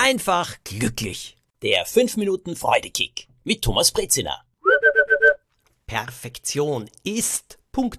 einfach glücklich. Der 5 Minuten Freudekick mit Thomas Brezina. Perfektion ist...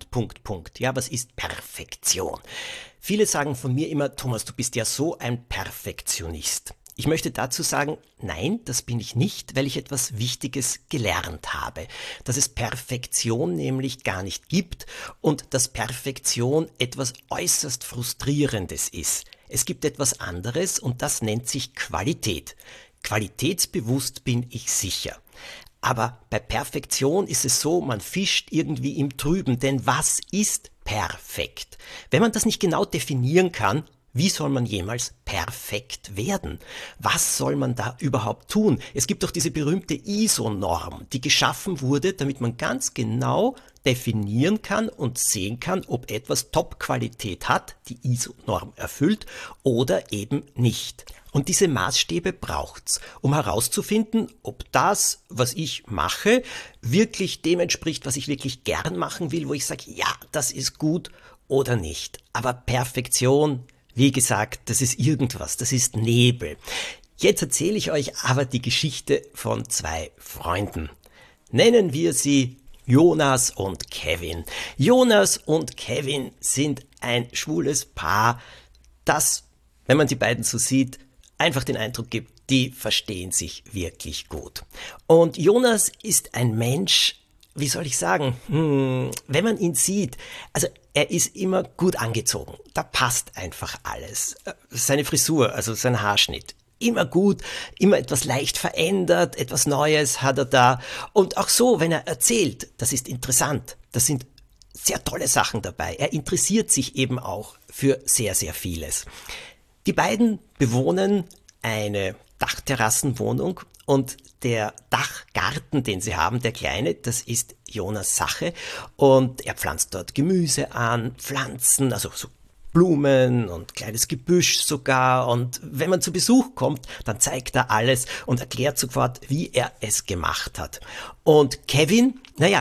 Ja, was ist Perfektion? Viele sagen von mir immer, Thomas, du bist ja so ein Perfektionist. Ich möchte dazu sagen, nein, das bin ich nicht, weil ich etwas Wichtiges gelernt habe. Dass es Perfektion nämlich gar nicht gibt und dass Perfektion etwas äußerst Frustrierendes ist. Es gibt etwas anderes und das nennt sich Qualität. Qualitätsbewusst bin ich sicher. Aber bei Perfektion ist es so, man fischt irgendwie im Trüben, denn was ist perfekt? Wenn man das nicht genau definieren kann, wie soll man jemals perfekt werden? Was soll man da überhaupt tun? Es gibt doch diese berühmte ISO-Norm, die geschaffen wurde, damit man ganz genau definieren kann und sehen kann, ob etwas Top-Qualität hat, die ISO-Norm erfüllt oder eben nicht. Und diese Maßstäbe braucht's, um herauszufinden, ob das, was ich mache, wirklich dem entspricht, was ich wirklich gern machen will, wo ich sage, ja, das ist gut oder nicht. Aber Perfektion, wie gesagt, das ist irgendwas, das ist Nebel. Jetzt erzähle ich euch aber die Geschichte von 2 Freunden. Nennen wir sie Jonas und Kevin. Jonas und Kevin sind ein schwules Paar, das, wenn man die beiden so sieht, einfach den Eindruck gibt, die verstehen sich wirklich gut. Und Jonas ist ein Mensch, wie soll ich sagen, wenn man ihn sieht, also er ist immer gut angezogen, da passt einfach alles. Seine Frisur, also sein Haarschnitt, immer gut, immer etwas leicht verändert, etwas Neues hat er da. Und auch so, wenn er erzählt, das ist interessant, das sind sehr tolle Sachen dabei. Er interessiert sich eben auch für sehr, sehr vieles. Die beiden bewohnen eine Dachterrassenwohnung und der Dachgarten, den sie haben, der kleine, das ist Jonas Sache und er pflanzt dort Gemüse an, Pflanzen, also so Blumen und kleines Gebüsch sogar und wenn man zu Besuch kommt, dann zeigt er alles und erklärt sofort, wie er es gemacht hat. Und Kevin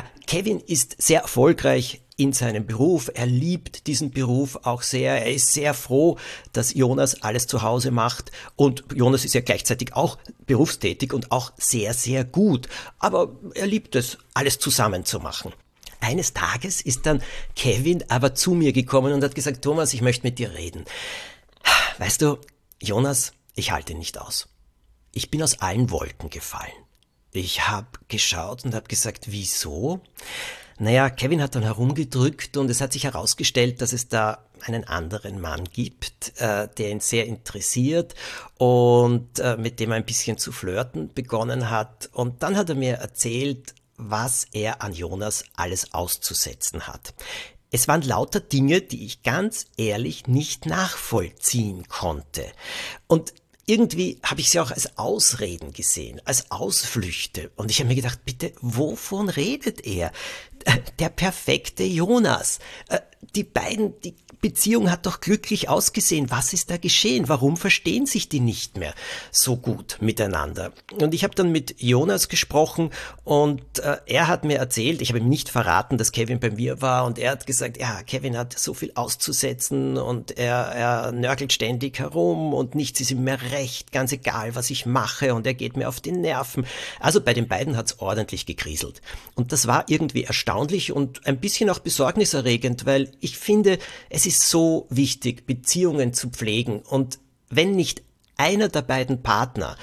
ist sehr erfolgreich in seinem Beruf. Er liebt diesen Beruf auch sehr. Er ist sehr froh, dass Jonas alles zu Hause macht. Und Jonas ist ja gleichzeitig auch berufstätig und auch sehr, sehr gut. Aber er liebt es, alles zusammen zu machen. Eines Tages ist dann Kevin aber zu mir gekommen und hat gesagt, Thomas, ich möchte mit dir reden. Weißt du, Jonas, ich halte nicht aus. Ich bin aus allen Wolken gefallen. Ich habe geschaut und habe gesagt, wieso? Naja, Kevin hat dann herumgedrückt und es hat sich herausgestellt, dass es da einen anderen Mann gibt, der ihn sehr interessiert und mit dem er ein bisschen zu flirten begonnen hat. Und dann hat er mir erzählt, was er an Jonas alles auszusetzen hat. Es waren lauter Dinge, die ich ganz ehrlich nicht nachvollziehen konnte. Und irgendwie habe ich sie auch als Ausreden gesehen, als Ausflüchte. Und ich habe mir gedacht, bitte, wovon redet er? Der perfekte Jonas. Die Beziehung hat doch glücklich ausgesehen. Was ist da geschehen? Warum verstehen sich die nicht mehr so gut miteinander? Und ich habe dann mit Jonas gesprochen und er hat mir erzählt, ich habe ihm nicht verraten, dass Kevin bei mir war und er hat gesagt, ja, Kevin hat so viel auszusetzen und er nörgelt ständig herum und nichts ist ihm mehr recht, ganz egal, was ich mache und er geht mir auf die Nerven. Also bei den beiden hat's ordentlich gekriselt. Und das war irgendwie erstaunlich und ein bisschen auch besorgniserregend, weil ich finde, es ist so wichtig, Beziehungen zu pflegen und wenn nicht einer der beiden Partner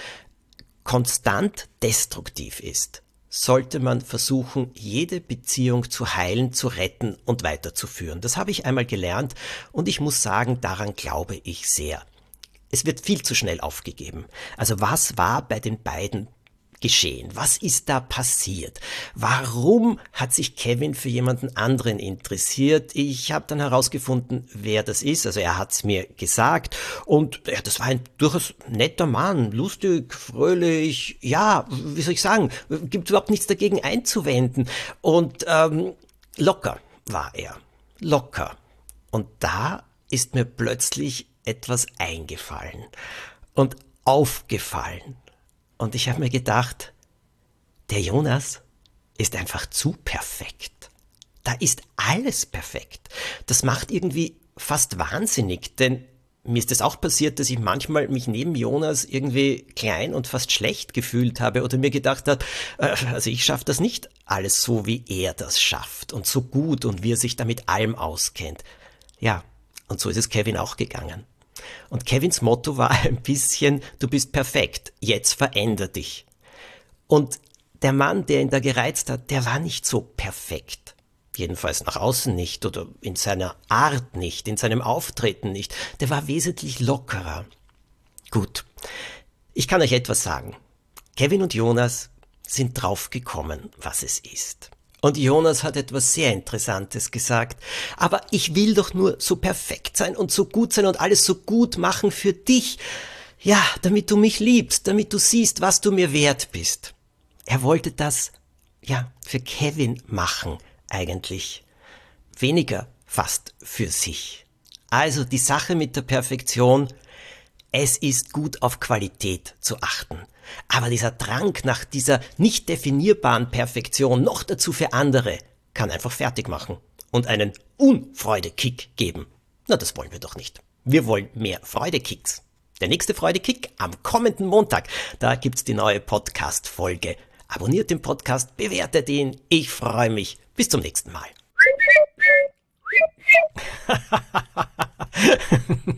konstant destruktiv ist, sollte man versuchen, jede Beziehung zu heilen, zu retten und weiterzuführen. Das habe ich einmal gelernt und ich muss sagen, daran glaube ich sehr. Es wird viel zu schnell aufgegeben. Also was war bei den beiden geschehen? Was ist da passiert? Warum hat sich Kevin für jemanden anderen interessiert? Ich habe dann herausgefunden, wer das ist. Also er hat es mir gesagt und ja, das war ein durchaus netter Mann, lustig, fröhlich, ja, wie soll ich sagen, gibt überhaupt nichts dagegen einzuwenden und locker war er, locker. Und da ist mir plötzlich etwas eingefallen und aufgefallen. Und ich habe mir gedacht, der Jonas ist einfach zu perfekt. Da ist alles perfekt. Das macht irgendwie fast wahnsinnig, denn mir ist es auch passiert, dass ich manchmal mich neben Jonas irgendwie klein und fast schlecht gefühlt habe oder mir gedacht habe, also ich schaffe das nicht alles so, wie er das schafft und so gut und wie er sich da mit allem auskennt. Ja, und so ist es Kevin auch gegangen. Und Kevins Motto war ein bisschen, du bist perfekt, jetzt veränder dich. Und der Mann, der ihn da gereizt hat, der war nicht so perfekt. Jedenfalls nach außen nicht oder in seiner Art nicht, in seinem Auftreten nicht. Der war wesentlich lockerer. Gut, ich kann euch etwas sagen. Kevin und Jonas sind draufgekommen, was es ist. Und Jonas hat etwas sehr Interessantes gesagt. Aber ich will doch nur so perfekt sein und so gut sein und alles so gut machen für dich. Ja, damit du mich liebst, damit du siehst, was du mir wert bist. Er wollte das, ja, für Kevin machen, eigentlich. Weniger fast für sich. Also die Sache mit der Perfektion, es ist gut auf Qualität zu achten. Aber dieser Drang nach dieser nicht definierbaren Perfektion, noch dazu für andere, kann einfach fertig machen und einen Unfreudekick geben. Na, das wollen wir doch nicht. Wir wollen mehr Freudekicks. Der nächste Freudekick am kommenden Montag. Da gibt's die neue Podcast-Folge. Abonniert den Podcast, bewertet ihn. Ich freue mich. Bis zum nächsten Mal.